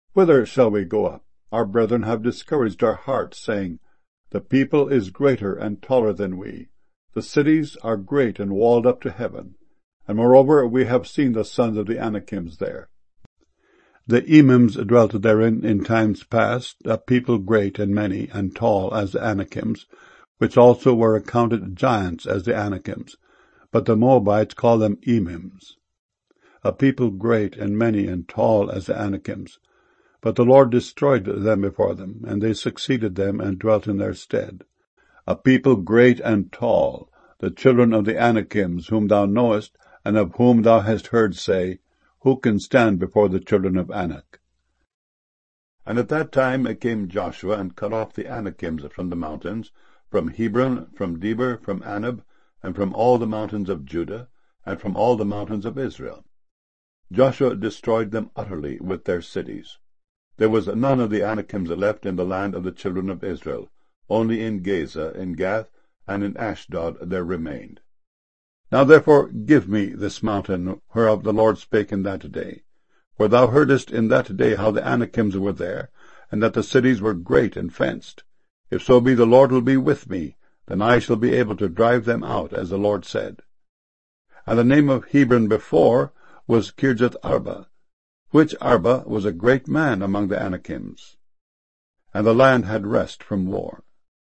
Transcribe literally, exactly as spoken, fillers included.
Whither shall we go up? Our brethren have discouraged our hearts, saying, The people is greater and taller than we. The cities are great and walled up to heaven. And moreover, we have seen the sons of the Anakims there. The Emims dwelt therein in times past, a people great and many and tall as the Anakims, which also were accounted giants as the Anakims. But the Moabites call them Emims. A people great and many and tall as the Anakims. But the Lord destroyed them before them, and they succeeded them and dwelt in their stead. A people great and tall, the children of the Anakims, whom thou knowest, and of whom thou hast heard say, Who can stand before the children of Anak? And at that time came Joshua, and cut off the Anakims from the mountains, from Hebron, from Debir, from Anab, and from all the mountains of Judah, and from all the mountains of Israel. Joshua destroyed them utterly with their cities. There was none of the Anakims left in the land of the children of Israel. Only in Gaza, in Gath, and in Ashdod there remained. Now therefore give me this mountain, whereof the Lord spake in that day. For thou heardest in that day how the Anakims were there, and that the cities were great and fenced. If so be the Lord will be with me, then I shall be able to drive them out, as the Lord said. And the name of Hebron before was Kirjath Arba, which Arba was a great man among the Anakims. And the land had rest from war.